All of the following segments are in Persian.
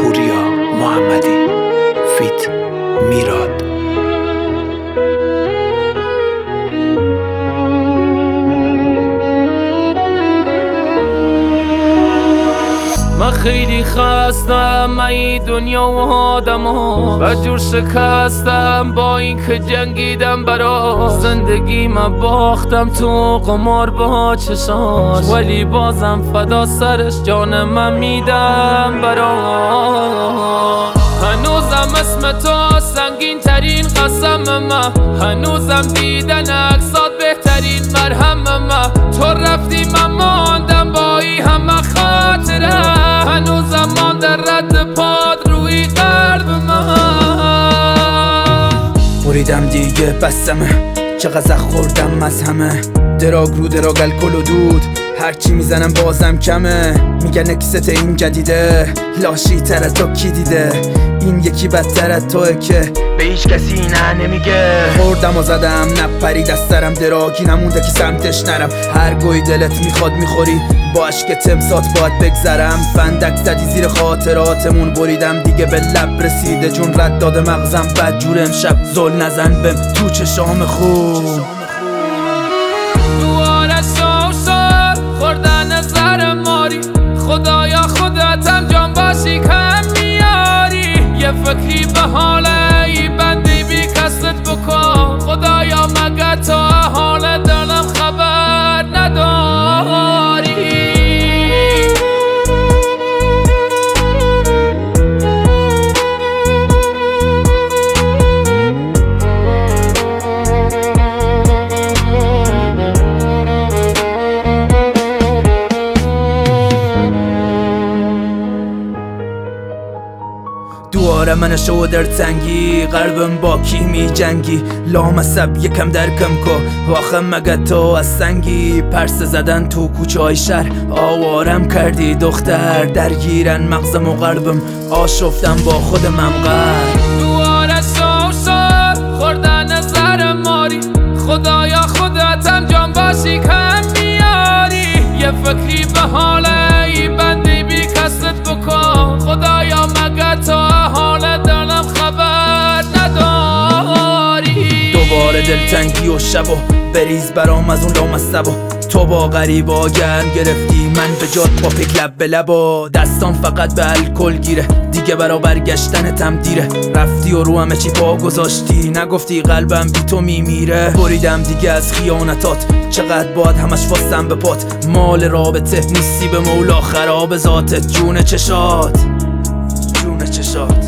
پوریا محمدی فیت میراد. من خیلی خستم، من این دنیا و آدما و جور شکستم با این که جنگیدم برا زندگی. من باختم تو قمار با چشاش، ولی بازم فدا سرش جان من میدم برا. هنوزم اسم تو سنگین ترین قسم من، هنوزم دیدن عکسات بهترین مرهم من. تو رفتی من ماندم با این همه خاطره، هنوزم مانده رد پاد روی قلب من. بریدم دیگه بسمه، چقدر خوردم از همه. دراگ رو دراگ الکل و دود، هرچی میزنم بازم کمه. میگن اکست این جدیده، لاشی تر از تو کی دیده؟ این یکی بدتر از توه که به هیچ کسی نه نمیگه. خوردم و زدم نپرید از سرم، دراگی نمونده که سمتش نرم. هر گوی دلت میخواد میخوری، با عشق تمسات باید بگذرم. فندک زدی زیر خاطراتمون، بریدم دیگه به لب رسیده جون. رد داده مغزم بد جور، امشب زل نزن بهم تو چشام خون. خوردن زر ماری، خدایا خودتم جان باشی کم میاری. یه فکری به حال ای بندی بی کست بکن، خدایا مگه تو حال دلم خبر نداری. دواره من شو در تنگی، قلبم با کی می جنگی؟ لامصب یکم درکم کو، آخه مگه تو از سنگی؟ پرس زدن تو کوچه های شهر، آوارم کردی دختر. درگیرن مغزم و قلبم، آشفتم با خودم غر. دواره شو خوردن زر ماری، خدایا خودتم جان باشی کم میاری. یه فکری به حال ای بندی بی کست بکن، خدایا مگه تو حال دلم خبر نداری. دوباره دلتنگی و شب و بریز برام از اون لامصب. تو با غریبا گرم گرفتی، من به جات با پک لب به لبا. دستان فقط به الکل گیره، دیگه برا برگشتنتم دیره. رفتی و رو همه چی پا گذاشتی، نگفتی قلبم بی تو میمیره. بریدم دیگه از خیانتات، چقدر باید همش واسم به پات. مال رابطه نیستی به مولا، خراب ذاتت جون چشات، جون چشات.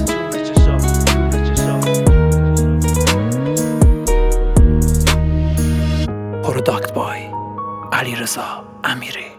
پروداکت بای علیرضا امیری.